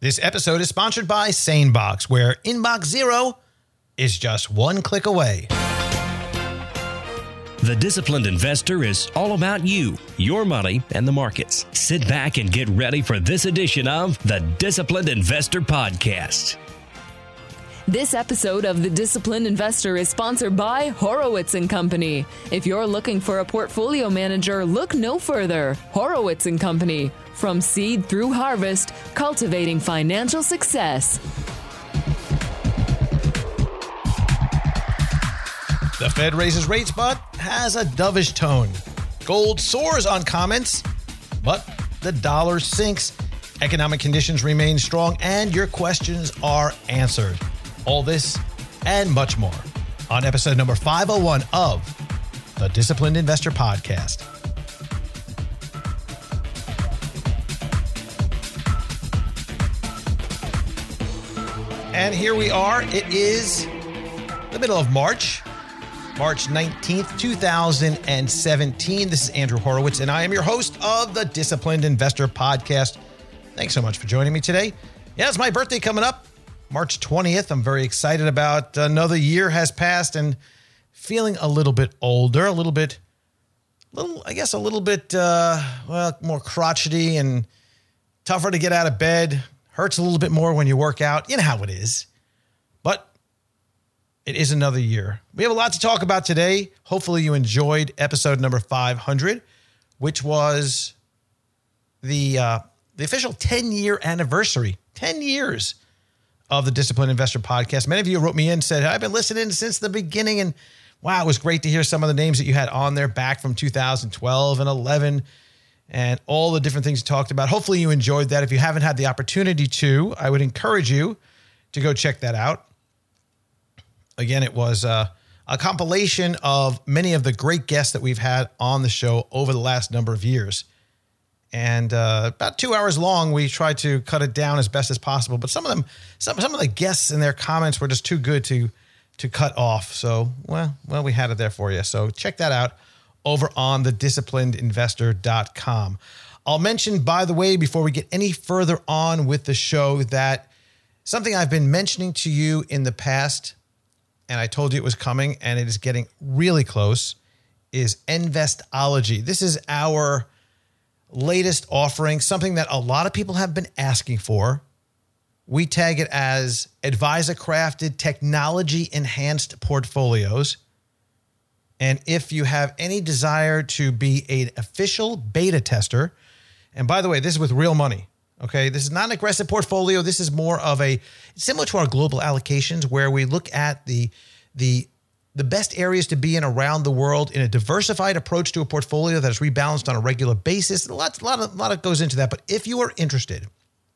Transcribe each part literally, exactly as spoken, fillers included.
This episode is sponsored by SaneBox, where Inbox Zero is just one click away. The Disciplined Investor is all about you, your money, and the markets. Sit back and get ready for this edition of the Disciplined Investor Podcast. This episode of The Disciplined Investor is sponsored by Horowitz and Company. If you're looking for a portfolio manager, look no further. Horowitz and Company. From seed through harvest, cultivating financial success. The Fed raises rates, but has a dovish tone. Gold soars on comments, but the dollar sinks. Economic conditions remain strong, and your questions are answered. All this and much more on episode number five oh one of the Disciplined Investor Podcast. And here we are. It is the middle of March, March nineteenth, two thousand seventeen. This is Andrew Horowitz, and I am your host of the Disciplined Investor Podcast. Thanks so much for joining me today. Yeah, it's my birthday coming up, March twentieth. I'm very excited about another year has passed and feeling a little bit older, a little bit, little, I guess a little bit, uh, well, more crotchety and tougher to get out of bed. Hurts a little bit more when you work out. You know how it is. But it is another year. We have a lot to talk about today. Hopefully you enjoyed episode number five hundred, which was the uh, the official ten-year anniversary, ten years of the Disciplined Investor Podcast. Many of you wrote me in and said, I've been listening since the beginning, and wow, it was great to hear some of the names that you had on there back from two thousand twelve and eleven. And all the different things you talked about. Hopefully you enjoyed that. If you haven't had the opportunity to, I would encourage you to go check that out. Again, it was uh, a compilation of many of the great guests that we've had on the show over the last number of years. And uh, about two hours long, we tried to cut it down as best as possible. But some of them, some some of the guests and their comments were just too good to to cut off. So, well, well, we had it there for you. So check that out over on the disciplined investor dot com. I'll mention, by the way, before we get any further on with the show, that something I've been mentioning to you in the past, and I told you it was coming, and it is getting really close, is Investology. This is our latest offering, something that a lot of people have been asking for. We tag it as advisor-crafted, technology-enhanced portfolios. And if you have any desire to be an official beta tester, and by the way, this is with real money, okay? This is not an aggressive portfolio. This is more of a, similar to our global allocations, where we look at the, the, the best areas to be in around the world in a diversified approach to a portfolio that is rebalanced on a regular basis. A lot, a lot, of, a lot of goes into that. But if you are interested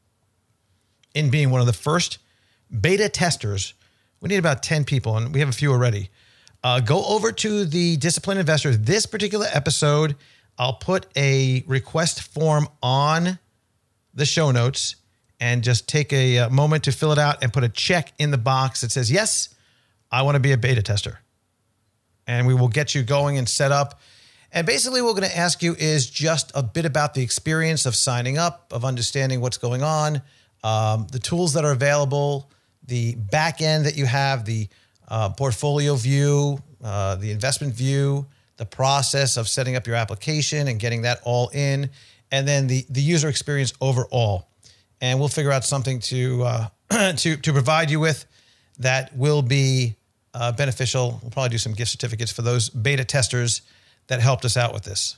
in being one of the first beta testers, we need about ten people, and we have a few already. Uh, go over to the Disciplined Investor. This particular episode, I'll put a request form on the show notes, and just take a, a moment to fill it out and put a check in the box that says, yes, I want to be a beta tester. And we will get you going and set up. And basically what we're going to ask you is just a bit about the experience of signing up, of understanding what's going on, um, the tools that are available, the back end that you have, the Uh, portfolio view, uh, the investment view, the process of setting up your application and getting that all in, and then the the user experience overall. And we'll figure out something to uh, to to provide you with that will be uh, beneficial. We'll probably do some gift certificates for those beta testers that helped us out with this.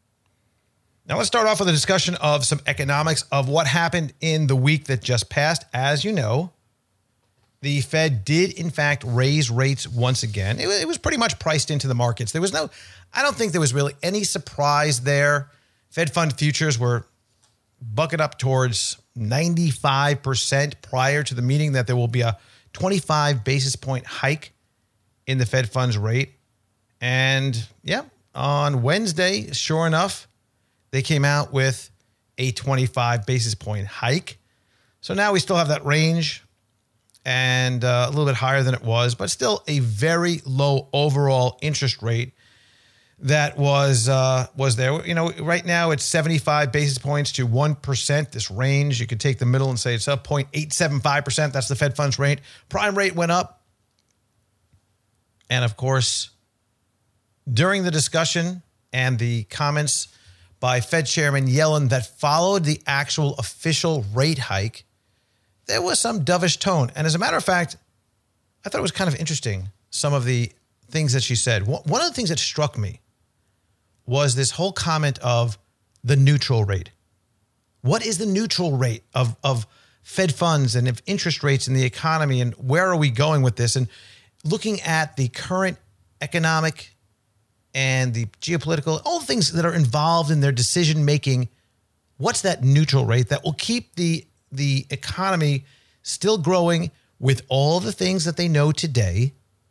Now let's start off with a discussion of some economics of what happened in the week that just passed. As you know, the Fed did, in fact, raise rates once again. It, it was pretty much priced into the markets. There was no, I don't think there was really any surprise there. Fed fund futures were bucking up towards ninety-five percent prior to the meeting that there will be a twenty-five basis point hike in the Fed funds rate. And yeah, on Wednesday, sure enough, they came out with a twenty-five basis point hike. So now we still have that range, and uh, a little bit higher than it was, but still a very low overall interest rate. that was uh, was there. You know, right now it's seventy-five basis points to one percent, this range. You could take the middle and say it's up zero point eight seven five percent. That's the Fed funds rate. Prime rate went up. And of course, during the discussion and the comments by Fed Chairman Yellen that followed the actual official rate hike, there was some dovish tone. And as a matter of fact, I thought it was kind of interesting, some of the things that she said. One of the things that struck me was this whole comment of the neutral rate. What is the neutral rate of, of Fed funds and of interest rates in the economy, and where are we going with this? And looking at the current economic and the geopolitical, all the things that are involved in their decision-making, what's that neutral rate that will keep the, the economy still growing with all the things that they know today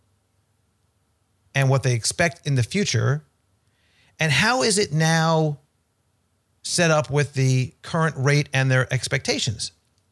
and what they expect in the future? And how is it now set up with the current rate and their expectations?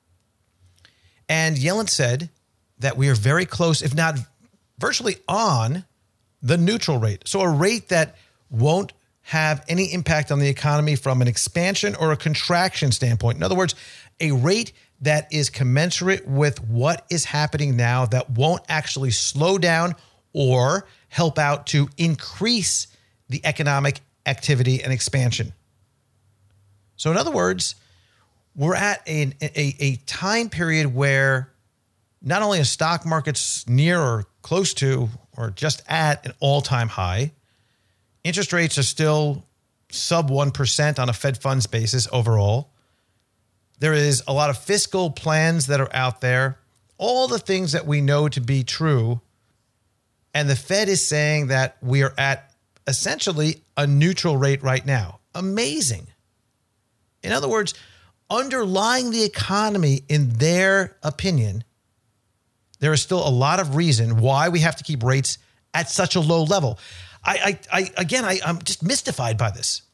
And Yellen said that we are very close, if not virtually on the neutral rate. So a rate that won't have any impact on the economy from an expansion or a contraction standpoint. In other words, a rate that is commensurate with what is happening now, that won't actually slow down or help out to increase the economic activity and expansion. So in other words, we're at a, a, a time period where not only a stock market's near or close to or just at an all-time high, interest rates are still sub one percent on a Fed funds basis overall. There is a lot of fiscal plans that are out there, all the things that we know to be true. And the Fed is saying that we are at essentially a neutral rate right now. Amazing. In other words, underlying the economy, in their opinion, there is still a lot of reason why we have to keep rates at such a low level. I, I, I again, I, I'm just mystified by this.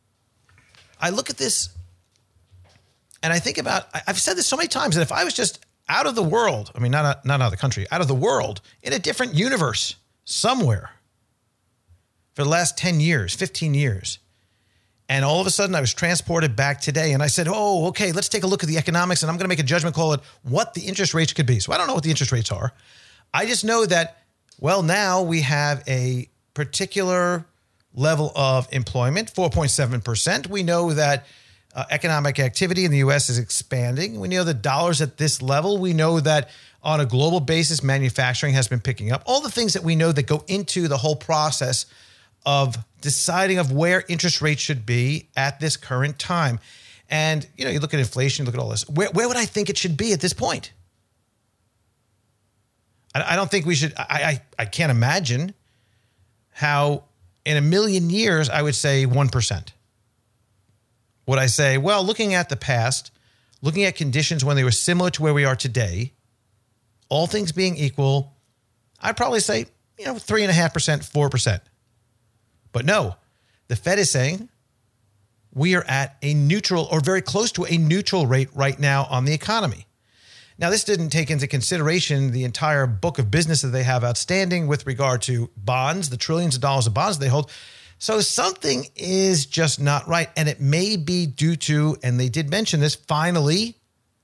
I look at this and I think about, I've said this so many times, that if I was just out of the world, I mean, not, not out of the country, out of the world, in a different universe somewhere for the last ten years, fifteen years, and all of a sudden I was transported back today and I said, oh, okay, let's take a look at the economics and I'm going to make a judgment call at what the interest rates could be. So I don't know what the interest rates are. I just know that, well, now we have a particular level of employment, four point seven percent. We know that uh, economic activity in the U S is expanding. We know the dollars at this level. We know that on a global basis, manufacturing has been picking up. All the things that we know that go into the whole process of deciding of where interest rates should be at this current time. And, you know, you look at inflation, you look at all this. Where, where would I think it should be at this point? I, I don't think we should, I, I, I can't imagine how in a million years I would say one percent. Would I say, well, looking at the past, looking at conditions when they were similar to where we are today, all things being equal, I'd probably say, you know, three point five percent, four percent. But no, the Fed is saying we are at a neutral or very close to a neutral rate right now on the economy. Now, this didn't take into consideration the entire book of business that they have outstanding with regard to bonds, the trillions of dollars of bonds they hold. So something is just not right. And it may be due to, and they did mention this, finally,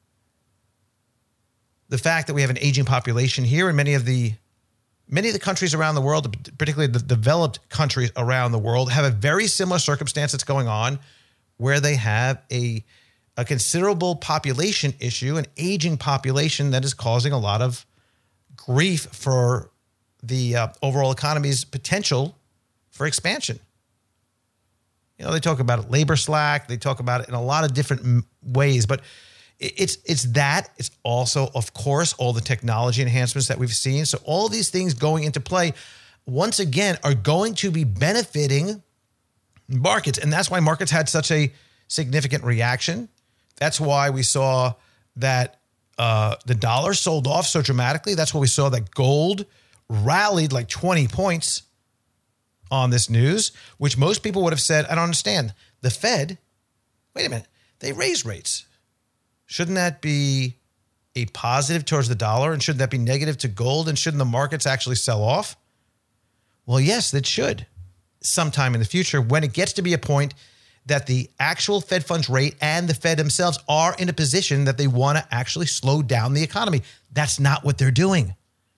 the fact that we have an aging population here in many of the Many of the countries around the world, particularly the developed countries around the world, have a very similar circumstance that's going on where they have a, a considerable population issue, an aging population that is causing a lot of grief for the uh, overall economy's potential for expansion. You know, they talk about it, labor slack. They talk about it in a lot of different ways, but It's it's that. It's also, of course, all the technology enhancements that we've seen. So all these things going into play, once again, are going to be benefiting markets. And that's why markets had such a significant reaction. That's why we saw that uh, the dollar sold off so dramatically. That's why we saw that gold rallied like twenty points on this news, which most people would have said, I don't understand. The Fed, wait a minute, they raised rates. Shouldn't that be a positive towards the dollar? And shouldn't that be negative to gold? And shouldn't the markets actually sell off? Well, yes, it should. sometime in the future when it gets to be a point that the actual Fed funds rate and the Fed themselves are in a position that they want to actually slow down the economy. That's not what they're doing.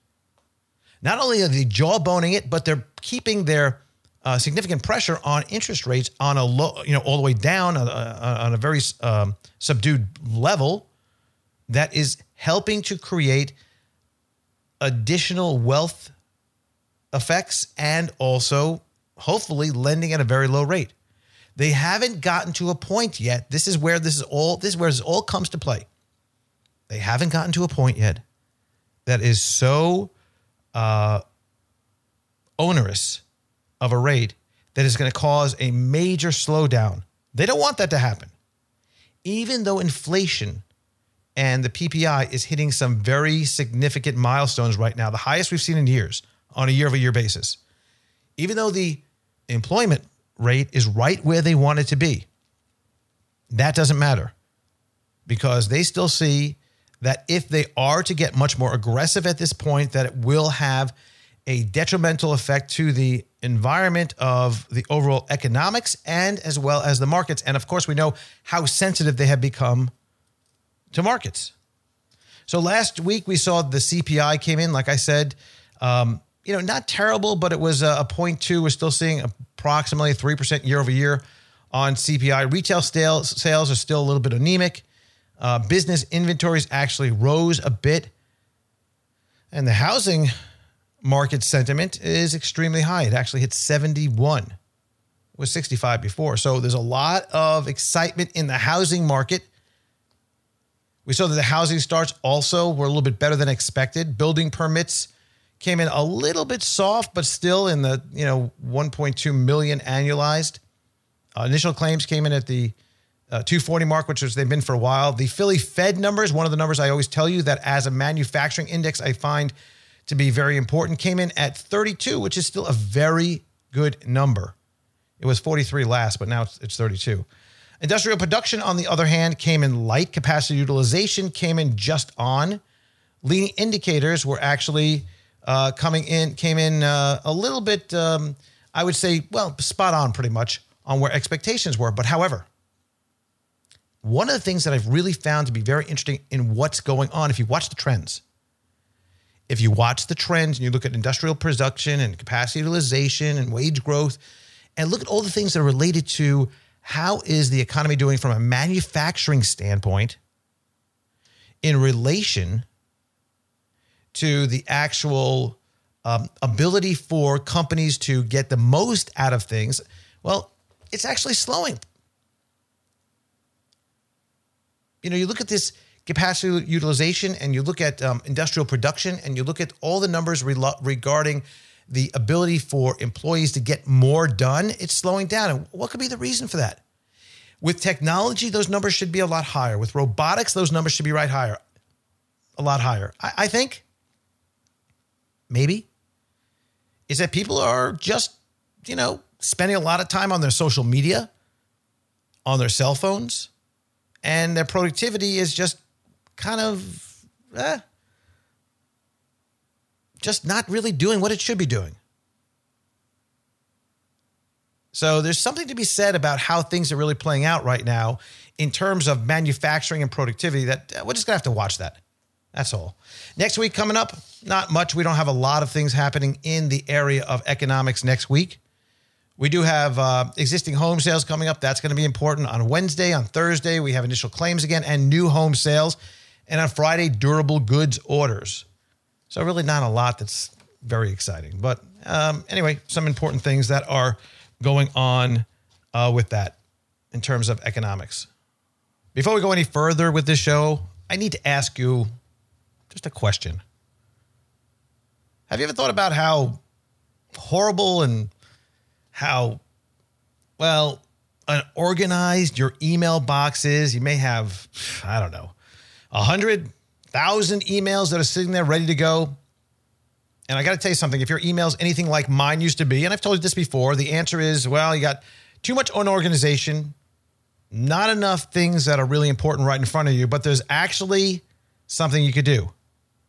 Not only are they jawboning it, but they're keeping their uh, significant pressure on interest rates on a low, you know, all the way down on a, on a very um, subdued level that is helping to create additional wealth effects and also hopefully lending at a very low rate. They haven't gotten to a point yet. This is where this is all, this is where this all comes to play. They haven't gotten to a point yet that is so uh, onerous of a rate that is going to cause a major slowdown. They don't want that to happen. Even though inflation and the P P I is hitting some very significant milestones right now, the highest we've seen in years on a year-over-year basis. Even though the employment rate is right where they want it to be, that doesn't matter because they still see that if they are to get much more aggressive at this point, that it will have a detrimental effect to the environment of the overall economics and as well as the markets. And of course, we know how sensitive they have become to markets. So last week we saw the C P I came in, like I said, um, you know, not terrible, but it was a, a zero point two. We're still seeing approximately three percent year over year on C P I. Retail sales, sales are still a little bit anemic. Uh, business inventories actually rose a bit. And the housing market sentiment is extremely high. It actually hit seventy-one. It was sixty-five before. So there's a lot of excitement in the housing market. We saw that the housing starts also were a little bit better than expected. Building permits came in a little bit soft, but still in the, you know, one point two million annualized. Uh, initial claims came in at the uh, two forty mark, which was they've been for a while. The Philly Fed numbers, one of the numbers I always tell you that as a manufacturing index I find to be very important, came in at thirty-two, which is still a very good number. It was forty-three last, but now it's, it's thirty-two. Industrial production, on the other hand, came in light. Capacity utilization came in just on. Leading indicators were actually uh, coming in, came in uh, a little bit, um, I would say, well, spot on pretty much on where expectations were. But however, one of the things that I've really found to be very interesting in what's going on, if you watch the trends, if you watch the trends and you look at industrial production and capacity utilization and wage growth, and look at all the things that are related to how is the economy doing from a manufacturing standpoint in relation to the actual um, ability for companies to get the most out of things, well, it's actually slowing. You know, you look at this capacity utilization and you look at um, industrial production and you look at all the numbers re- regarding the ability for employees to get more done, it's slowing down. And what could be the reason for that? With technology, those numbers should be a lot higher. With robotics, those numbers should be right higher, a lot higher. I, I think maybe is that people are just, you know, spending a lot of time on their social media, on their cell phones, and their productivity is just kind of eh, just not really doing what it should be doing. So there's something to be said about how things are really playing out right now in terms of manufacturing and productivity that uh, we're just going to have to watch that. That's all. Next week coming up, not much. We don't have a lot of things happening in the area of economics next week. We do have uh, existing home sales coming up. That's going to be important. On Wednesday, on Thursday, we have initial claims again and new home sales. And on Friday, durable goods orders. So really not a lot that's very exciting. But um, anyway, some important things that are going on uh, with that in terms of economics. Before we go any further with this show, I need to ask you just a question. Have you ever thought about how horrible and how, well, unorganized your email box is? You may have, I don't know, a hundred thousand emails that are sitting there ready to go. And I got to tell you something, if your email is anything like mine used to be, and I've told you this before, the answer is, well, you got too much unorganization, not enough things that are really important right in front of you, but there's actually something you could do.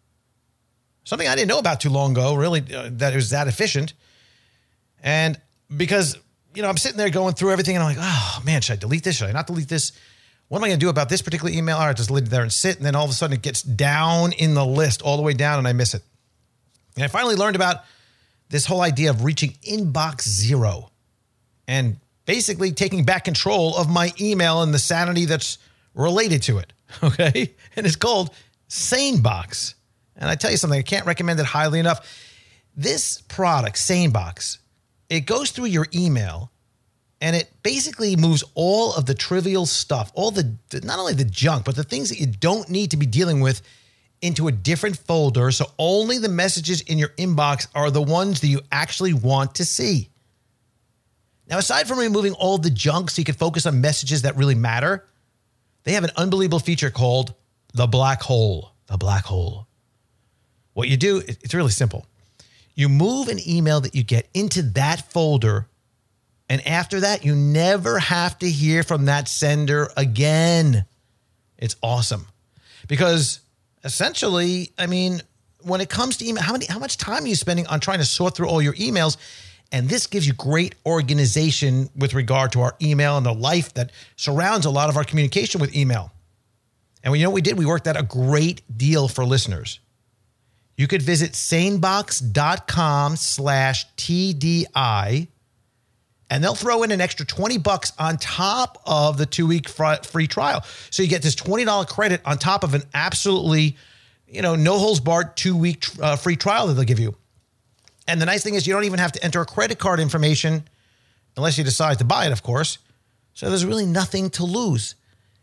Something I didn't know about too long ago, really, uh, that it was that efficient. And because, you know, I'm sitting there going through everything and I'm like, oh man, should I delete this? Should I not delete this? What am I going to do about this particular email? All right, just leave it there and sit. And then all of a sudden it gets down in the list all the way down and I miss it. And I finally learned about this whole idea of reaching inbox zero and basically taking back control of my email and the sanity that's related to it. Okay. And it's called SaneBox. And I tell you something, I can't recommend it highly enough. This product, SaneBox, it goes through your email and it basically moves all of the trivial stuff, all the, not only the junk, but the things that you don't need to be dealing with into a different folder. So only the messages in your inbox are the ones that you actually want to see. Now, aside from removing all the junk so you can focus on messages that really matter, they have an unbelievable feature called the black hole. The black hole. What you do, it's really simple. You move an email that you get into that folder, and after that, you never have to hear from that sender again. It's awesome. Because essentially, I mean, when it comes to email, how many, how much time are you spending on trying to sort through all your emails? And this gives you great organization with regard to our email and the life that surrounds a lot of our communication with email. And you know what we did? We worked out a great deal for listeners. You could visit sanebox.com slash TDI, and they'll throw in an extra twenty bucks on top of the two-week free trial. So you get this twenty dollars credit on top of an absolutely, you know, no-holds-barred two-week uh, free trial that they'll give you. And the nice thing is you don't even have to enter a credit card information unless you decide to buy it, of course. So there's really nothing to lose.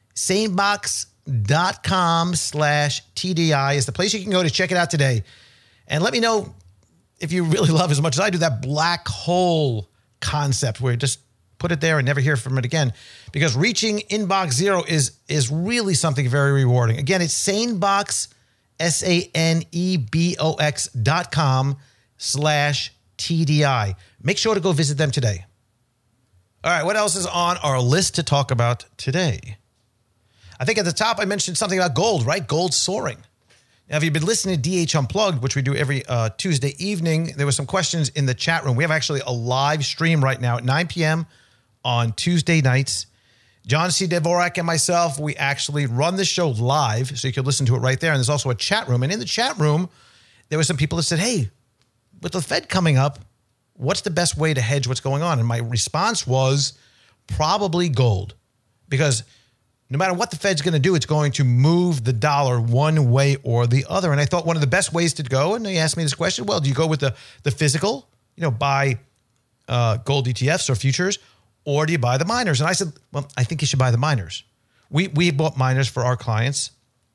Sanebox.com slash TDI is the place you can go to check it out today. And let me know if you really love as much as I do that black hole concept where you just put it there and never hear from it again. Because reaching inbox zero is, is really something very rewarding. Again, it's Sanebox, S A N E B O X dot com slash T D I. Make sure to go visit them today. All right, what else is on our list to talk about today? I think at the top I mentioned something about gold, right? Gold soaring. Now, if you've been listening to D H Unplugged, which we do every uh, Tuesday evening, there were some questions in the chat room. We have actually a live stream right now at nine p.m. on Tuesday nights. John C. Dvorak and myself, we actually run the show live, so you can listen to it right there. And there's also a chat room. And in the chat room, there were some people that said, hey, with the Fed coming up, what's the best way to hedge what's going on? And my response was probably gold, because no matter what the Fed's going to do, it's going to move the dollar one way or the other. And I thought one of the best ways to go, and they asked me this question, well, do you go with the, the physical, you know, buy uh, gold E T Fs or futures, or do you buy the miners? And I said, well, I think you should buy the miners. We, we bought miners for our clients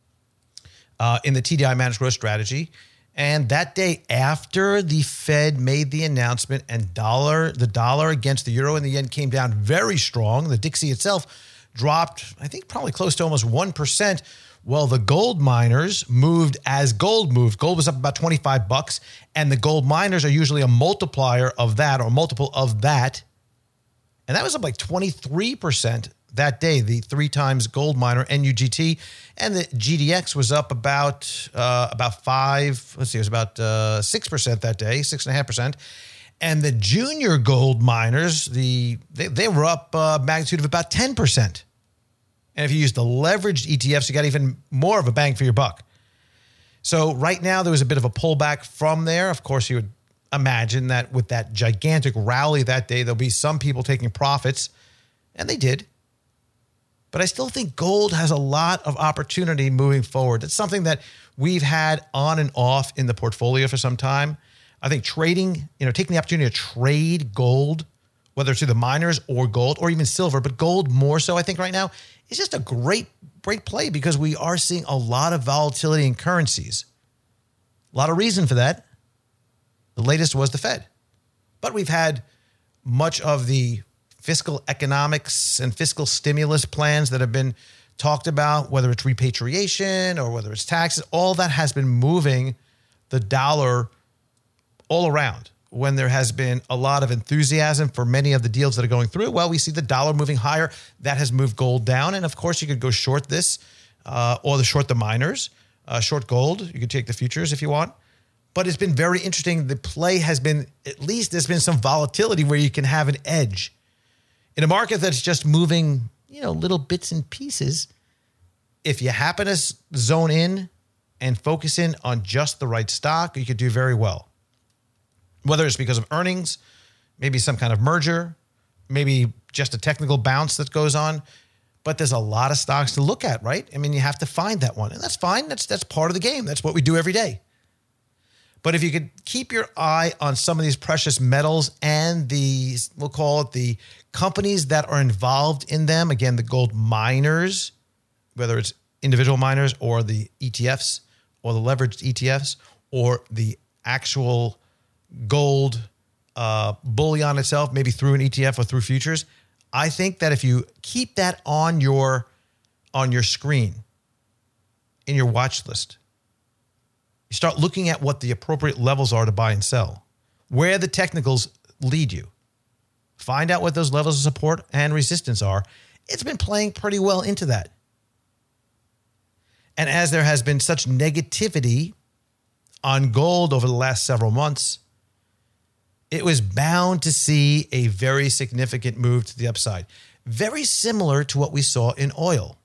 uh, in the T D I Managed Growth Strategy. And that day after the Fed made the announcement and dollar, the dollar against the euro and the yen came down very strong, the Dixie itself dropped, I think, probably close to almost one percent. Well, the gold miners moved as gold moved. Gold was up about twenty-five bucks, and the gold miners are usually a multiplier of that or a multiple of that. And that was up like twenty-three percent that day, the three times gold miner, N U G T, and the G D X was up about uh, about five, let's see, it was about uh, six percent that day, six point five percent. And the junior gold miners, the they, they were up a magnitude of about ten percent. And if you use the leveraged E T Fs, you got even more of a bang for your buck. So right now, there was a bit of a pullback from there. Of course, you would imagine that with that gigantic rally that day, there'll be some people taking profits, and they did. But I still think gold has a lot of opportunity moving forward. It's something that we've had on and off in the portfolio for some time. I think trading, you know, taking the opportunity to trade gold, whether it's through the miners or gold or even silver, but gold more so, I think right now, is just a great, great play because we are seeing a lot of volatility in currencies. A lot of reason for that. The latest was the Fed. But we've had much of the fiscal economics and fiscal stimulus plans that have been talked about, whether it's repatriation or whether it's taxes, all that has been moving the dollar all around. When there has been a lot of enthusiasm for many of the deals that are going through, well, we see the dollar moving higher. That has moved gold down. And of course, you could go short this uh, or the short the miners, uh, short gold. You could take the futures if you want. But it's been very interesting. The play has been, at least there's been some volatility where you can have an edge. In a market that's just moving, you know, little bits and pieces, if you happen to zone in and focus in on just the right stock, you could do very well. Whether it's because of earnings, maybe some kind of merger, maybe just a technical bounce that goes on. But there's a lot of stocks to look at, right? I mean, you have to find that one. And that's fine. That's that's part of the game. That's what we do every day. But if you could keep your eye on some of these precious metals and the, we'll call it the companies that are involved in them, again, the gold miners, whether it's individual miners or the E T Fs or the leveraged E T Fs or the actual gold uh, bullion itself, maybe through an E T F or through futures, I think that if you keep that on your on your screen, in your watch list, you start looking at what the appropriate levels are to buy and sell, where the technicals lead you. Find out what those levels of support and resistance are. It's been playing pretty well into that. And as there has been such negativity on gold over the last several months, it was bound to see a very significant move to the upside. Very similar to what we saw in oil.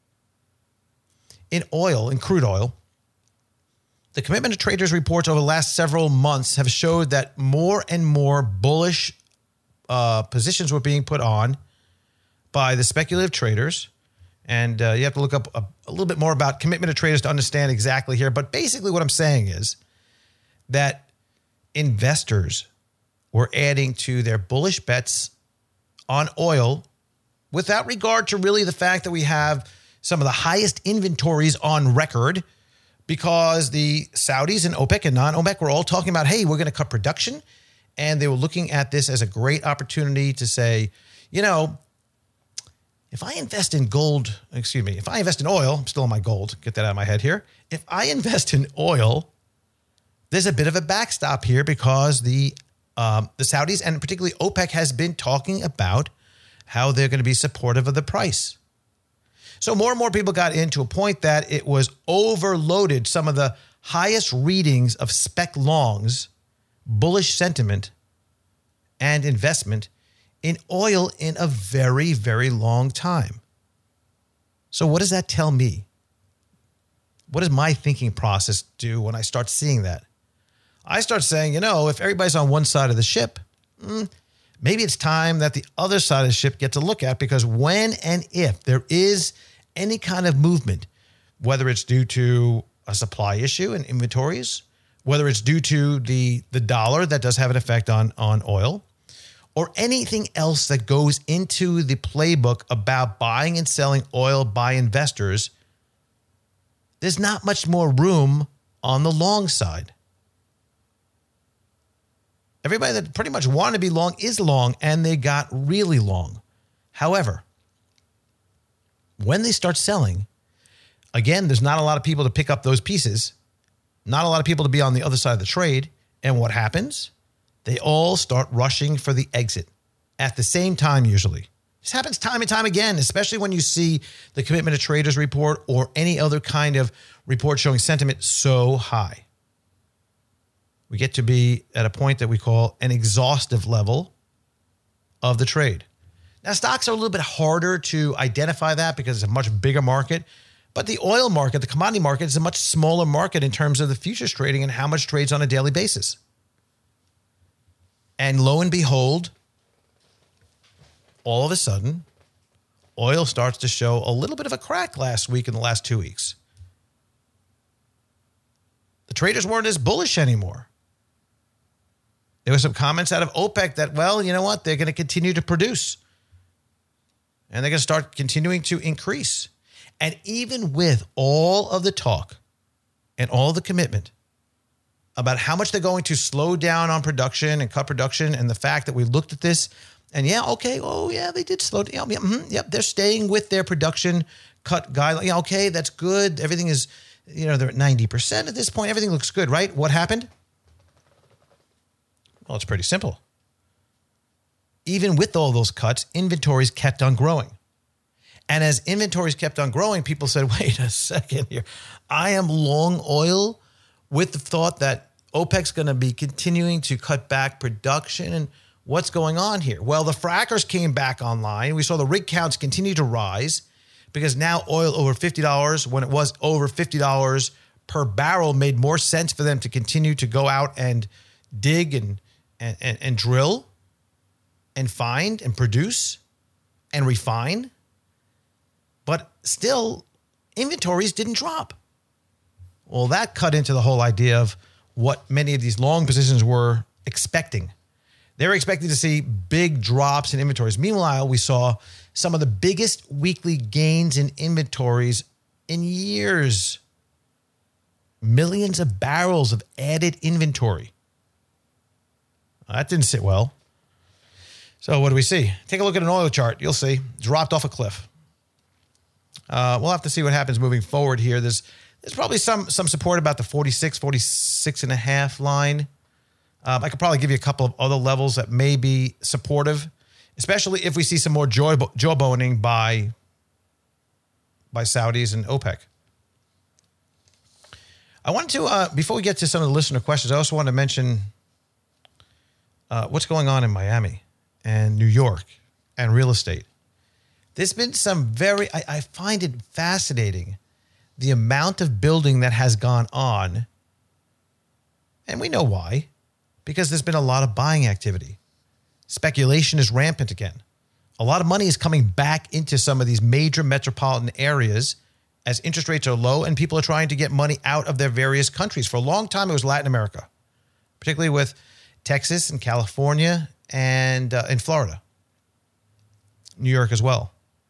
In oil, in crude oil, the Commitment to Traders reports over the last several months have showed that more and more bullish uh, positions were being put on by the speculative traders. And uh, you have to look up a, a little bit more about Commitment to Traders to understand exactly here. But basically what I'm saying is that investors were adding to their bullish bets on oil without regard to really the fact that we have some of the highest inventories on record, because the Saudis and OPEC and non-OPEC were all talking about, hey, we're going to cut production. And they were looking at this as a great opportunity to say, you know, if I invest in gold, excuse me, if I invest in oil, I'm still on my gold, get that out of my head here. If I invest in oil, there's a bit of a backstop here because the um, the Saudis and particularly OPEC has been talking about how they're going to be supportive of the price. So more and more people got into a point that it was overloaded. Some of the highest readings of spec longs, bullish sentiment, and investment in oil in a very, very long time. So what does that tell me? What does my thinking process do when I start seeing that? I start saying, you know, if everybody's on one side of the ship, mm, maybe it's time that the other side of the ship gets a look at, because when and if there is any kind of movement, whether it's due to a supply issue in inventories, whether it's due to the, the dollar that does have an effect on, on oil, or anything else that goes into the playbook about buying and selling oil by investors, there's not much more room on the long side. Everybody that pretty much wanted to be long is long, and they got really long. However, when they start selling, again, there's not a lot of people to pick up those pieces, not a lot of people to be on the other side of the trade. And what happens? They all start rushing for the exit at the same time usually. This happens time and time again, especially when you see the Commitment to Traders report or any other kind of report showing sentiment so high. We get to be at a point that we call an exhaustive level of the trade. Now, stocks are a little bit harder to identify that because it's a much bigger market. But the oil market, the commodity market, is a much smaller market in terms of the futures trading and how much trades on a daily basis. And lo and behold, all of a sudden, oil starts to show a little bit of a crack last week and the last two weeks. The traders weren't as bullish anymore. There were some comments out of OPEC that, well, you know what? They're going to continue to produce. And they're going to start continuing to increase. And even with all of the talk and all the commitment about how much they're going to slow down on production and cut production, and the fact that we looked at this and yeah, okay, oh yeah, they did slow down. Yeah, mm-hmm, yep, they're staying with their production cut guideline. Yeah, okay, that's good. Everything is, you know, they're at ninety percent at this point. Everything looks good, right? What happened? Well, it's pretty simple. Even with all those cuts, inventories kept on growing. And as inventories kept on growing, people said, wait a second here. I am long oil with the thought that OPEC's going to be continuing to cut back production. And what's going on here? Well, the frackers came back online. We saw the rig counts continue to rise because now oil over fifty dollars, when it was over fifty dollars per barrel, made more sense for them to continue to go out and dig and and, and, and drill and find and produce and refine. But still, inventories didn't drop. Well, that cut into the whole idea of what many of these long positions were expecting. They were expecting to see big drops in inventories. Meanwhile, we saw some of the biggest weekly gains in inventories in years. Millions of barrels of added inventory. That didn't sit well. So what do we see? Take a look at an oil chart. You'll see. Dropped off a cliff. Uh, we'll have to see what happens moving forward here. There's there's probably some some support about the forty-six, forty-six and a half line. Um, I could probably give you a couple of other levels that may be supportive, especially if we see some more jaw jawboning by, by Saudis and OPEC. I wanted to, uh, before we get to some of the listener questions, I also want to mention uh, what's going on in Miami and New York and real estate. There's been some very, I, I find it fascinating, the amount of building that has gone on. And we know why, because there's been a lot of buying activity. Speculation is rampant again. A lot of money is coming back into some of these major metropolitan areas as interest rates are low and people are trying to get money out of their various countries. For a long time, it was Latin America, particularly with Texas and California and uh, in Florida, New York as well.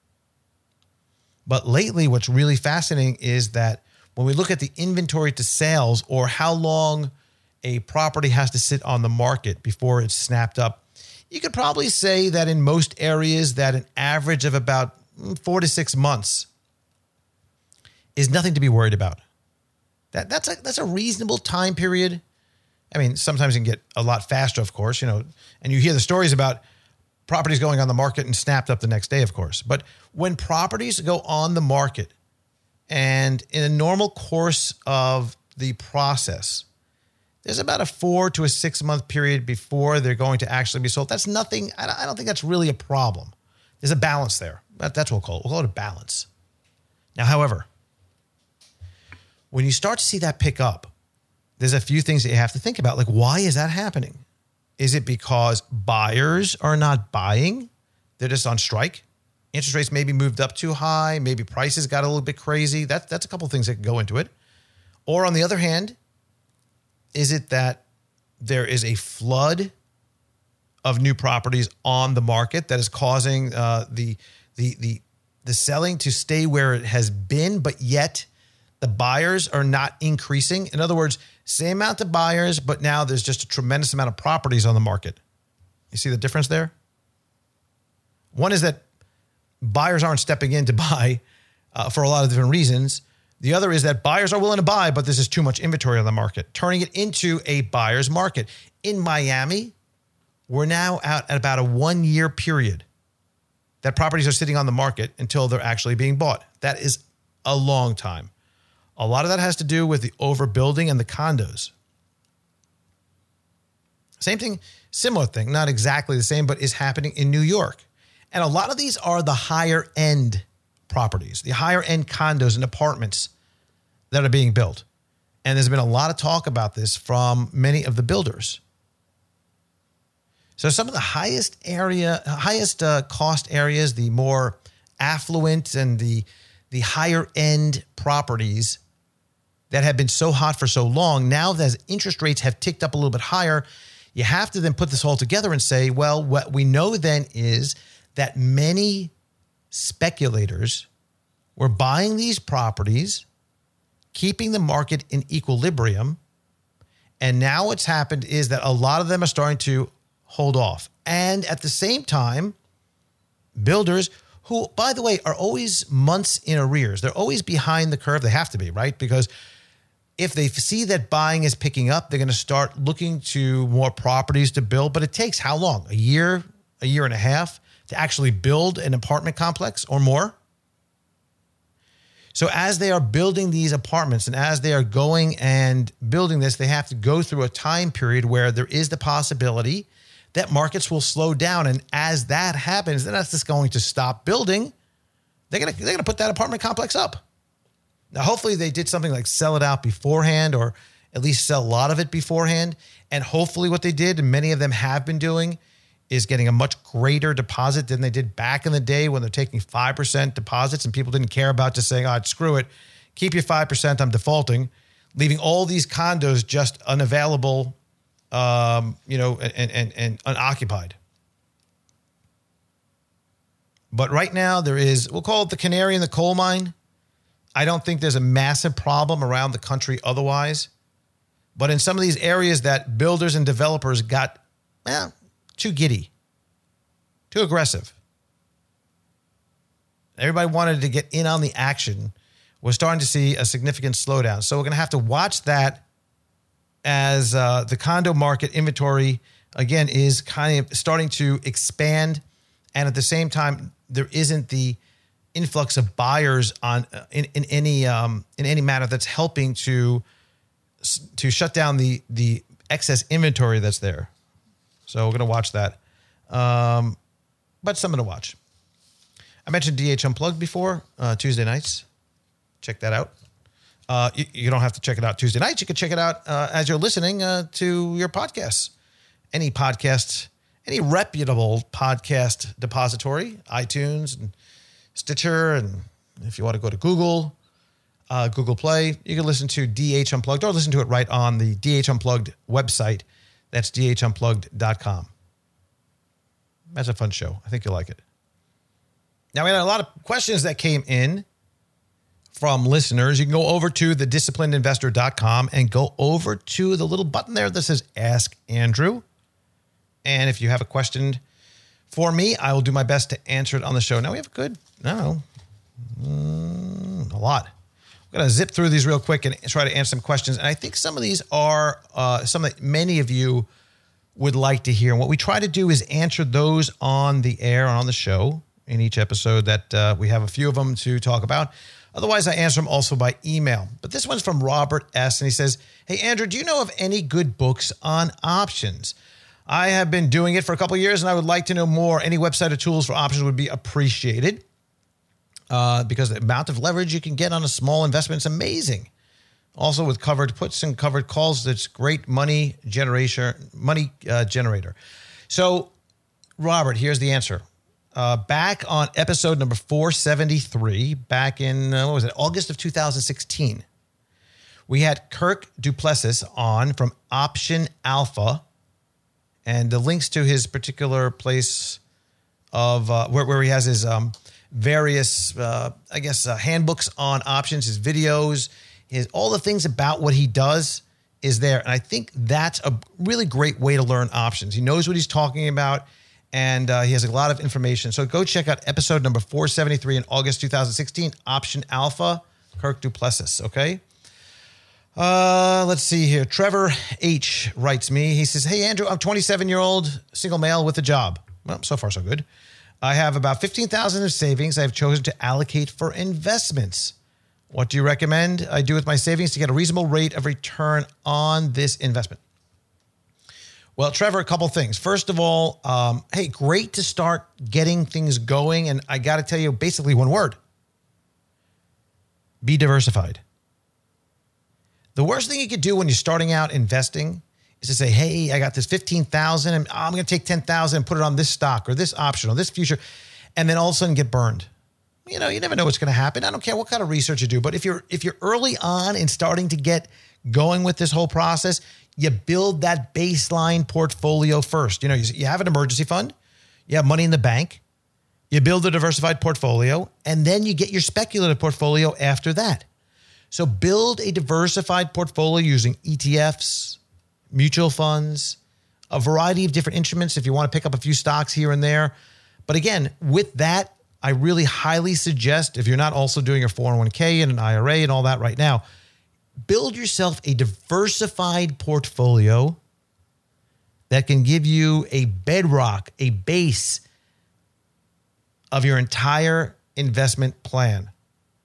But lately, what's really fascinating is that when we look at the inventory to sales or how long a property has to sit on the market before it's snapped up, you could probably say that in most areas that an average of about four to six months is nothing to be worried about. That that's a that's a reasonable time period. I mean, sometimes it can get a lot faster, of course, you know, and you hear the stories about properties going on the market and snapped up the next day, of course. But when properties go on the market and in a normal course of the process, there's about a four to a six month period before they're going to actually be sold. That's nothing. I don't think that's really a problem. There's a balance there. That's what we'll call it. We'll call it a balance. Now, however, when you start to see that pick up, there's a few things that you have to think about. Like, why is that happening? Is it because buyers are not buying? They're just on strike? Interest rates maybe moved up too high. Maybe prices got a little bit crazy. That, that's a couple of things that can go into it. Or on the other hand, is it that there is a flood of new properties on the market that is causing uh, the, the, the, the selling to stay where it has been, but yet the buyers are not increasing? In other words, same amount of buyers, but now there's just a tremendous amount of properties on the market. You see the difference there? One is that buyers aren't stepping in to buy uh, for a lot of different reasons. The other is that buyers are willing to buy, but this is too much inventory on the market, turning it into a buyer's market. In Miami, we're now out at about a one-year period that properties are sitting on the market until they're actually being bought. That is a long time. A lot of that has to do with the overbuilding and the condos. Same thing, similar thing, not exactly the same, but is happening in New York. And a lot of these are the higher end properties, the higher end condos and apartments that are being built. And there's been a lot of talk about this from many of the builders. So some of the highest area, highest uh, cost areas, the more affluent and the, the higher end properties that have been so hot for so long, now that interest rates have ticked up a little bit higher, you have to then put this all together and say, well, what we know then is that many speculators were buying these properties, keeping the market in equilibrium, and now what's happened is that a lot of them are starting to hold off. And at the same time, builders who, by the way, are always months in arrears. They're always behind the curve. They have to be, right? Because if they see that buying is picking up, they're going to start looking to more properties to build. But it takes how long? A year, a year and a half to actually build an apartment complex or more? So as they are building these apartments and as they are going and building this, they have to go through a time period where there is the possibility that markets will slow down. And as that happens, they're not just going to stop building. They're going to, they're going to put that apartment complex up. Now, hopefully they did something like sell it out beforehand, or at least sell a lot of it beforehand. And hopefully what they did, and many of them have been doing, is getting a much greater deposit than they did back in the day when they're taking five percent deposits and people didn't care about just saying, oh, screw it, keep your five percent, I'm defaulting, leaving all these condos just unavailable, um, you know, and, and, and unoccupied. But right now there is, we'll call it the canary in the coal mine. I don't think there's a massive problem around the country otherwise. But in some of these areas that builders and developers got, well, too giddy, too aggressive. Everybody wanted to get in on the action. We're starting to see a significant slowdown. So we're going to have to watch that as uh, the condo market inventory, again, is kind of starting to expand. And at the same time, there isn't the influx of buyers on in, in any um, in any manner that's helping to to shut down the the excess inventory that's there. So we're going to watch that. Um, but something to watch. I mentioned D H Unplugged before, uh, Tuesday nights. Check that out. Uh, you, you don't have to check it out Tuesday nights. You can check it out uh, as you're listening uh, to your podcasts. Any podcast, any reputable podcast depository, iTunes and Stitcher. And if you want to go to Google, uh, Google Play, you can listen to D H Unplugged or listen to it right on the D H Unplugged website. That's D H unplugged dot com. That's a fun show. I think you'll like it. Now, we had a lot of questions that came in from listeners. You can go over to the disciplined investor dot com and go over to the little button there that says Ask Andrew. And if you have a question for me, I will do my best to answer it on the show. Now, we have a good, I don't know, mm, a lot. I'm going to zip through these real quick and try to answer some questions. And I think some of these are uh, some that many of you would like to hear. And what we try to do is answer those on the air and on the show in each episode that uh, we have a few of them to talk about. Otherwise, I answer them also by email. But this one's from Robert S. And he says, hey, Andrew, do you know of any good books on options? I have been doing it for a couple of years and I would like to know more. Any website or tools for options would be appreciated. Uh, because the amount of leverage you can get on a small investment is amazing. Also with covered puts and covered calls, that's great money generation, money uh, generator. So, Robert, here's the answer. Uh, back on episode number four seventy-three, back in, uh, what was it, August of two thousand sixteen, we had Kirk Du Plessis on from Option Alpha, and the links to his particular place of uh, where, where he has his um, various, uh, I guess, uh, handbooks on options, his videos, his all the things about what he does is there. And I think that's a really great way to learn options. He knows what he's talking about, and uh, he has a lot of information. So go check out episode number four seventy-three in August two thousand sixteen, Option Alpha, Kirk Du Plessis, okay? Uh, let's see here. Trevor H. writes me. He says, hey, Andrew, I'm a twenty-seven-year-old single male with a job. Well, so far so good. I have about fifteen thousand dollars in savings I have chosen to allocate for investments. What do you recommend I do with my savings to get a reasonable rate of return on this investment? Well, Trevor, a couple things. First of all, um, hey, great to start getting things going. And I got to tell you basically one word. Be diversified. The worst thing you could do when you're starting out investing is to say, hey, I got this fifteen thousand dollars and I'm going to take ten thousand dollars and put it on this stock or this option or this future, and then all of a sudden get burned. You know, you never know what's going to happen. I don't care what kind of research you do, but if you're if you're early on and starting to get going with this whole process, you build that baseline portfolio first. You know, you, you have an emergency fund, you have money in the bank, you build a diversified portfolio, and then you get your speculative portfolio after that. So build a diversified portfolio using E T Fs, mutual funds, a variety of different instruments if you want to pick up a few stocks here and there. But again, with that, I really highly suggest, if you're not also doing your four oh one k and an I R A and all that right now, build yourself a diversified portfolio that can give you a bedrock, a base of your entire investment plan.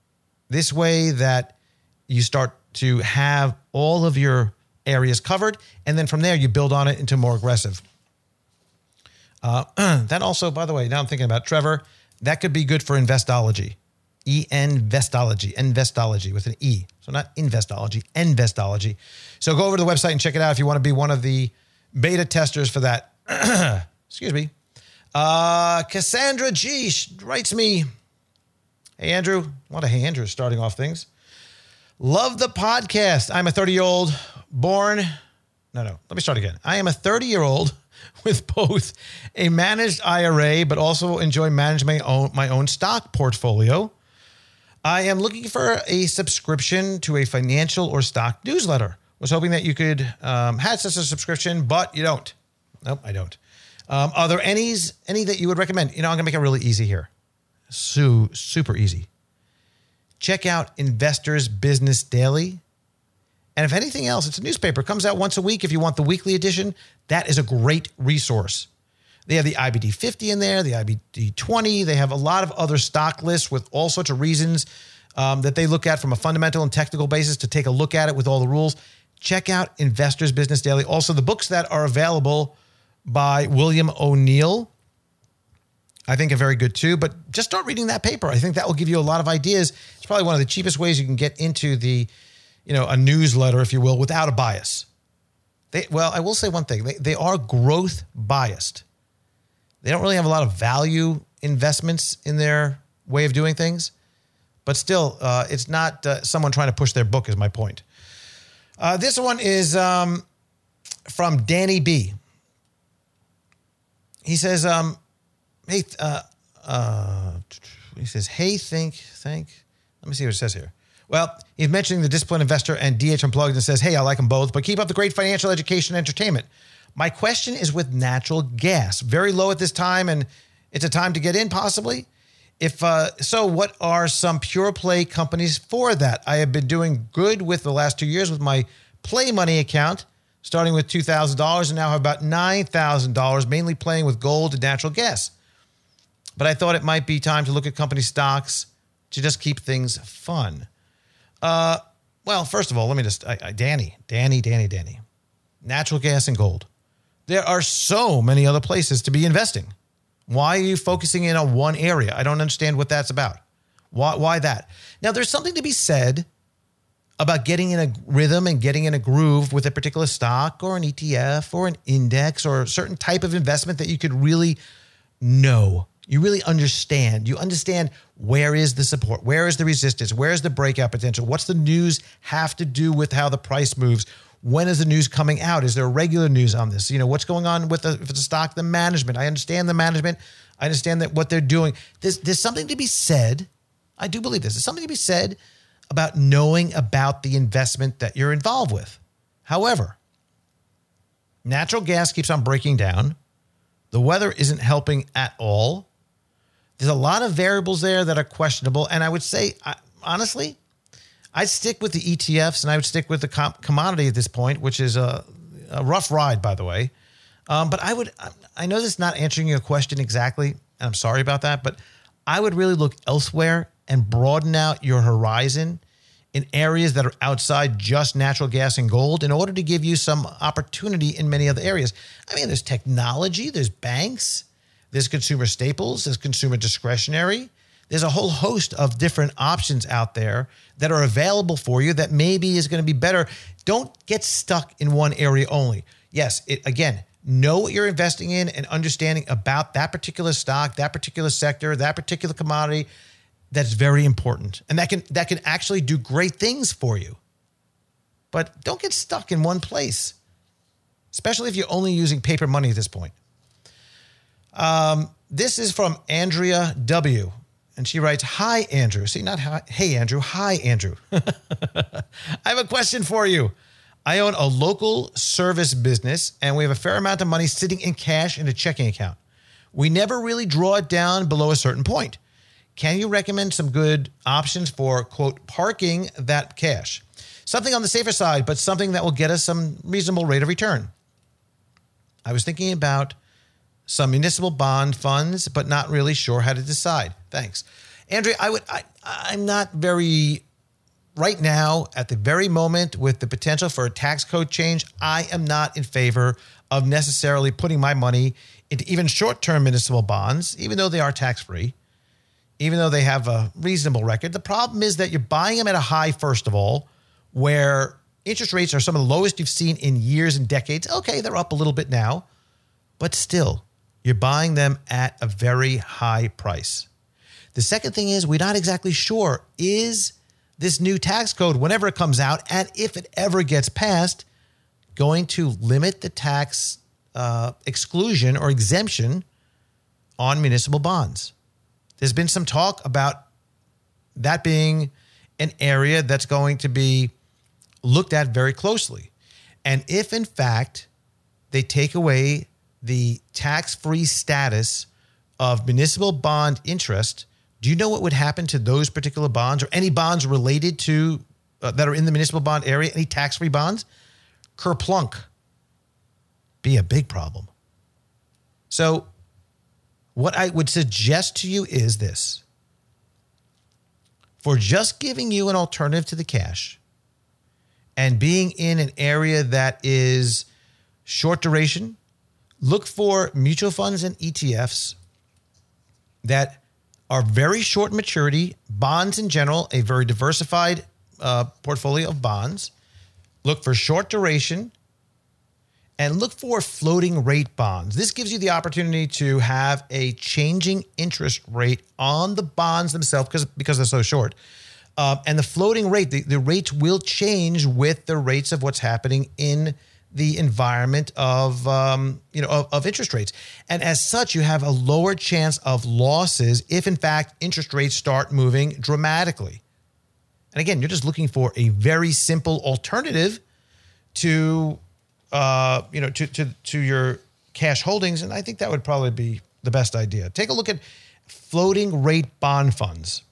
This way that you start to have all of your areas covered, and then from there you build on it into more aggressive. Uh, that also, by the way, now I'm thinking about Trevor, that could be good for Investology. E-Investology, Investology with an E. So not Investology, Investology. So go over to the website and check it out if you want to be one of the beta testers for that. Excuse me. Uh, Cassandra G writes me, hey, Andrew. A lot of hey, Andrew starting off things. Love the podcast. I'm a thirty-year-old born. No, no. Let me start again. I am a thirty-year-old with both a managed I R A, but also enjoy managing my own, my own stock portfolio. I am looking for a subscription to a financial or stock newsletter. Was hoping that you could um, have such a subscription, but you don't. Nope, I don't. Um, are there any, any that you would recommend? You know, I'm going to make it really easy here. So, super easy. Check out Investors Business Daily. And if anything else, it's a newspaper. It comes out once a week. If you want the weekly edition, that is a great resource. They have the I B D fifty in there, the I B D twenty. They have a lot of other stock lists with all sorts of reasons um, that they look at from a fundamental and technical basis to take a look at it with all the rules. Check out Investors Business Daily. Also, the books that are available by William O'Neill, I think are very good too. But just start reading that paper. I think that will give you a lot of ideas. It's probably one of the cheapest ways you can get into the, you know, a newsletter, if you will, without a bias. They, well, I will say one thing. They, they are growth biased. They don't really have a lot of value investments in their way of doing things. But still, uh, it's not uh, someone trying to push their book is my point. Uh, this one is um, from Danny B. He says, um, hey, uh, uh, he says, hey, think, think. Let me see what it says here. Well, he's mentioning the Disciplined Investor and D H Unplugged and says, hey, I like them both, but keep up the great financial education and entertainment. My question is with natural gas. Very low at this time, and it's a time to get in possibly. If uh, so, what are some pure play companies for that? I have been doing good with the last two years with my Play Money account, starting with two thousand dollars and now have about nine thousand dollars, mainly playing with gold and natural gas. But I thought it might be time to look at company stocks to just keep things fun. Uh, well, first of all, let me just, I, I, Danny, Danny, Danny, Danny, natural gas and gold. There are so many other places to be investing. Why are you focusing in on one area? I don't understand what that's about. Why, why that? Now, there's something to be said about getting in a rhythm and getting in a groove with a particular stock or an E T F or an index or a certain type of investment that you could really know. You really understand. You understand where is the support? Where is the resistance? Where is the breakout potential? What's the news have to do with how the price moves? When is the news coming out? Is there regular news on this? You know, what's going on with the, if it's a stock, the management? I understand the management. I understand that what they're doing. There's, there's something to be said. I do believe this. There's something to be said about knowing about the investment that you're involved with. However, natural gas keeps on breaking down. The weather isn't helping at all. There's a lot of variables there that are questionable. And I would say, honestly, I'd stick with the E T Fs and I would stick with the com- commodity at this point, which is a, a rough ride, by the way. Um, but I would, I know this is not answering your question exactly, and I'm sorry about that, but I would really look elsewhere and broaden out your horizon in areas that are outside just natural gas and gold in order to give you some opportunity in many other areas. I mean, there's technology, there's banks, there's consumer staples, there's consumer discretionary. There's a whole host of different options out there that are available for you that maybe is going to be better. Don't get stuck in one area only. Yes, it, again, know what you're investing in and understanding about that particular stock, that particular sector, that particular commodity. That's very important. And that can that can actually do great things for you. But don't get stuck in one place, especially if you're only using paper money at this point. Um, this is from Andrea W. And she writes, hi, Andrew. See, not hi, hey, Andrew. Hi, Andrew. I have a question for you. I own a local service business, and we have a fair amount of money sitting in cash in a checking account. We never really draw it down below a certain point. Can you recommend some good options for, quote, parking that cash? Something on the safer side, but something that will get us some reasonable rate of return. I was thinking about some municipal bond funds, but not really sure how to decide. Thanks. Andrea, I would, I, I'm not very, right now, at the very moment, with the potential for a tax code change, I am not in favor of necessarily putting my money into even short-term municipal bonds, even though they are tax-free, even though they have a reasonable record. The problem is that you're buying them at a high, first of all, where interest rates are some of the lowest you've seen in years and decades. Okay, they're up a little bit now, but still, you're buying them at a very high price. The second thing is, we're not exactly sure, is this new tax code, whenever it comes out, and if it ever gets passed, going to limit the tax uh, exclusion or exemption on municipal bonds? There's been some talk about that being an area that's going to be looked at very closely. And if, in fact, they take away the tax-free status of municipal bond interest, do you know what would happen to those particular bonds or any bonds related to uh, that are in the municipal bond area, any tax-free bonds? Kerplunk. Be a big problem. So what I would suggest to you is this. For just giving you an alternative to the cash and being in an area that is short duration, look for mutual funds and E T Fs that are very short maturity, bonds in general, a very diversified uh, portfolio of bonds. Look for short duration and look for floating rate bonds. This gives you the opportunity to have a changing interest rate on the bonds themselves because, because they're so short. Uh, and the floating rate, the, the rates will change with the rates of what's happening in the environment of, um, you know, of, of interest rates. And as such, you have a lower chance of losses if, in fact, interest rates start moving dramatically. And again, you're just looking for a very simple alternative to, uh, you know, to, to, to your cash holdings. And I think that would probably be the best idea. Take a look at floating rate bond funds.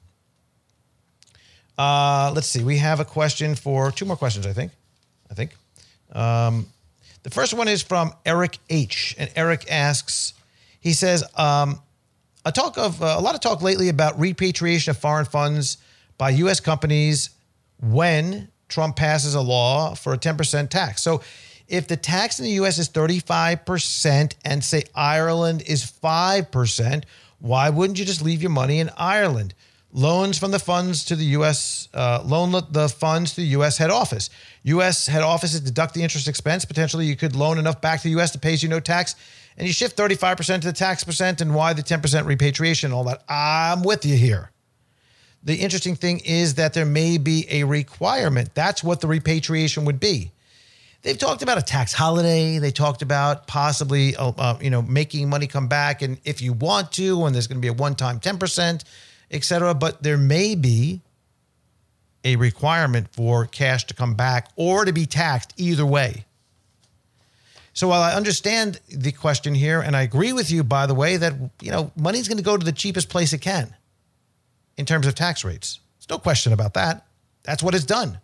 Uh, let's see. We have a question for two more questions, I think. I think. Um, the first one is from Eric H. And Eric asks, he says, um, a talk of uh, a lot of talk lately about repatriation of foreign funds by U S companies when Trump passes a law for a ten percent tax. So if the tax in the U S is thirty-five percent and say Ireland is five percent, why wouldn't you just leave your money in Ireland? Loans from the funds to the U S, uh, loan the funds to the U S head office. U S head offices deduct the interest expense. Potentially, you could loan enough back to the U S to pay you no tax, and you shift thirty-five percent to the tax percent, and why the ten percent repatriation and all that. I'm with you here. The interesting thing is that there may be a requirement. That's what the repatriation would be. They've talked about a tax holiday. They talked about possibly, uh, uh, you know, making money come back, and if you want to, and there's going to be a one-time ten percent, et cetera. But there may be a requirement for cash to come back or to be taxed either way. So while I understand the question here, and I agree with you, by the way, that, you know, money's going to go to the cheapest place it can in terms of tax rates. There's no question about that. That's what it's done.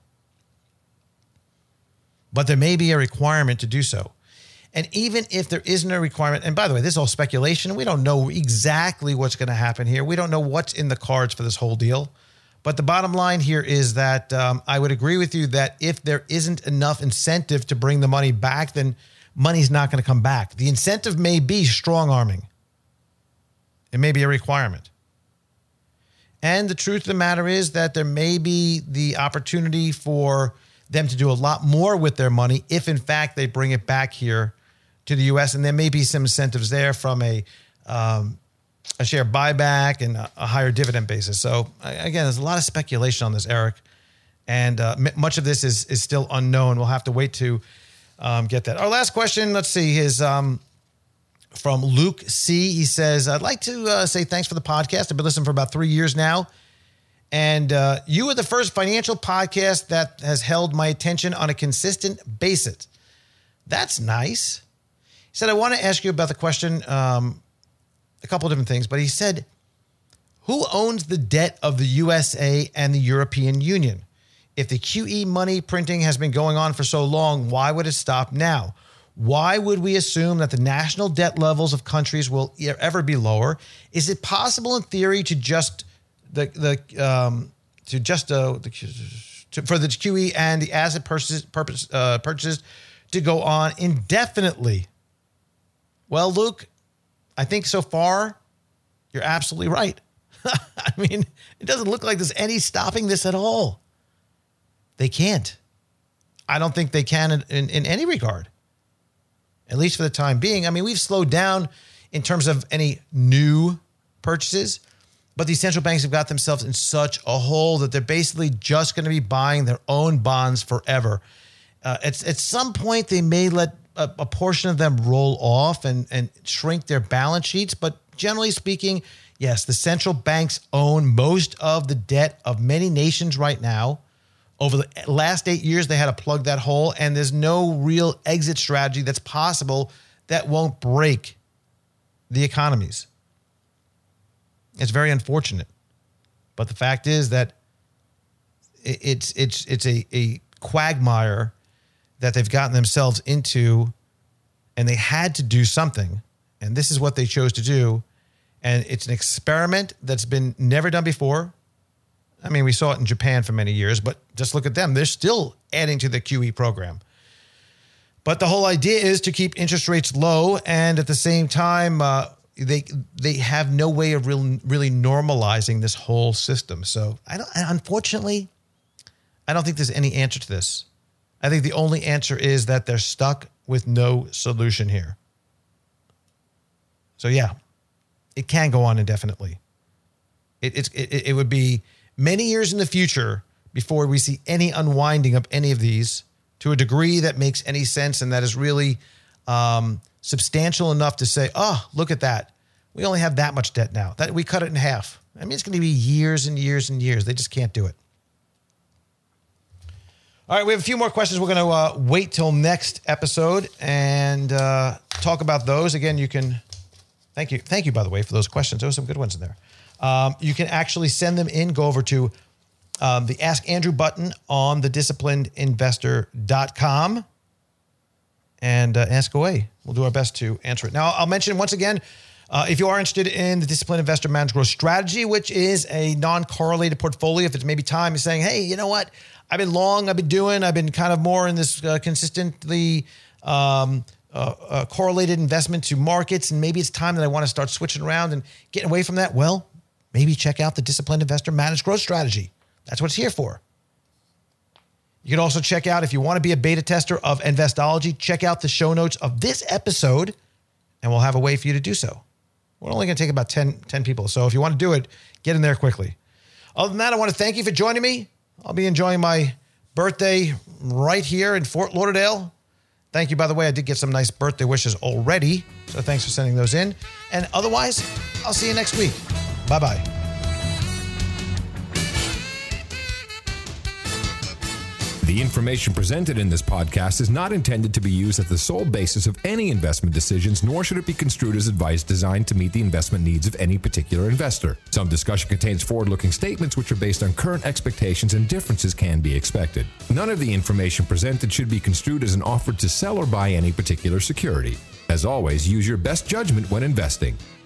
But there may be a requirement to do so. And even if there isn't a requirement, and by the way, this is all speculation. We don't know exactly what's going to happen here. We don't know what's in the cards for this whole deal. But the bottom line here is that um, I would agree with you that if there isn't enough incentive to bring the money back, then money's not going to come back. The incentive may be strong arming. It may be a requirement. And the truth of the matter is that there may be the opportunity for them to do a lot more with their money if, in fact, they bring it back here to the U S. And there may be some incentives there from a um, a share buyback and a, a higher dividend basis. So, again, there's a lot of speculation on this, Eric. And uh, m- much of this is is still unknown. We'll have to wait to um, get that. Our last question, let's see, is um, from Luke C. He says, I'd like to uh, say thanks for the podcast. I've been listening for about three years now. And uh, you are the first financial podcast that has held my attention on a consistent basis. That's nice. He said, I want to ask you about the question, um, a couple of different things. But he said, who owns the debt of the U S A and the European Union? If the Q E money printing has been going on for so long, why would it stop now? Why would we assume that the national debt levels of countries will ever be lower? Is it possible in theory to just the the um, to just uh, the, to, for the Q E and the asset purchases purpose uh, purchases to go on indefinitely. Well, Luke, I think so far you're absolutely right. I mean, it doesn't look like there's any stopping this at all. They can't. I don't think they can in, in, in any regard, at least for the time being. I mean, we've slowed down in terms of any new purchases, but these central banks have got themselves in such a hole that they're basically just going to be buying their own bonds forever. Uh, at, at some point, they may let a, a portion of them roll off and, and shrink their balance sheets, but generally speaking, yes, the central banks own most of the debt of many nations right now. Over the last eight years, they had to plug that hole, and there's no real exit strategy that's possible that won't break the economies. It's very unfortunate. But the fact is that it's it's it's a, a quagmire that they've gotten themselves into, and they had to do something, and this is what they chose to do. And it's an experiment that's been never done before. I mean, we saw it in Japan for many years, but just look at them. They're still adding to the Q E program. But the whole idea is to keep interest rates low, and at the same time, uh, they they have no way of real, really normalizing this whole system. So, I don't. Unfortunately, I don't think there's any answer to this. I think the only answer is that they're stuck with no solution here. So, yeah. It can go on indefinitely. It, it's, it, it would be many years in the future before we see any unwinding of any of these to a degree that makes any sense and that is really um, substantial enough to say, oh, look at that. We only have that much debt now. That we cut it in half. I mean, it's going to be years and years and years. They just can't do it. All right, we have a few more questions. We're going to uh, wait till next episode and uh, talk about those. Again, you can... Thank you. Thank you, by the way, for those questions. There were some good ones in there. Um, you can actually send them in. Go over to um, the Ask Andrew button on the disciplined investor dot com and uh, ask away. We'll do our best to answer it. Now, I'll mention once again, uh, if you are interested in the Disciplined Investor Managed Growth Strategy, which is a non-correlated portfolio, if it's maybe time you're saying, hey, you know what? I've been long, I've been doing, I've been kind of more in this uh, consistently um Uh, uh, correlated investment to markets, and maybe it's time that I want to start switching around and getting away from that. Well, maybe check out the Disciplined Investor Managed Growth Strategy. That's what it's here for. You can also check out, if you want to be a beta tester of Investology, check out the show notes of this episode, and we'll have a way for you to do so. We're only going to take about ten, ten people, so if you want to do it, get in there quickly. Other than that, I want to thank you for joining me. I'll be enjoying my birthday right here in Fort Lauderdale. Thank you, by the way. I did get some nice birthday wishes already, so thanks for sending those in. And otherwise, I'll see you next week. Bye-bye. The information presented in this podcast is not intended to be used as the sole basis of any investment decisions, nor should it be construed as advice designed to meet the investment needs of any particular investor. Some discussion contains forward-looking statements which are based on current expectations, and differences can be expected. None of the information presented should be construed as an offer to sell or buy any particular security. As always, use your best judgment when investing.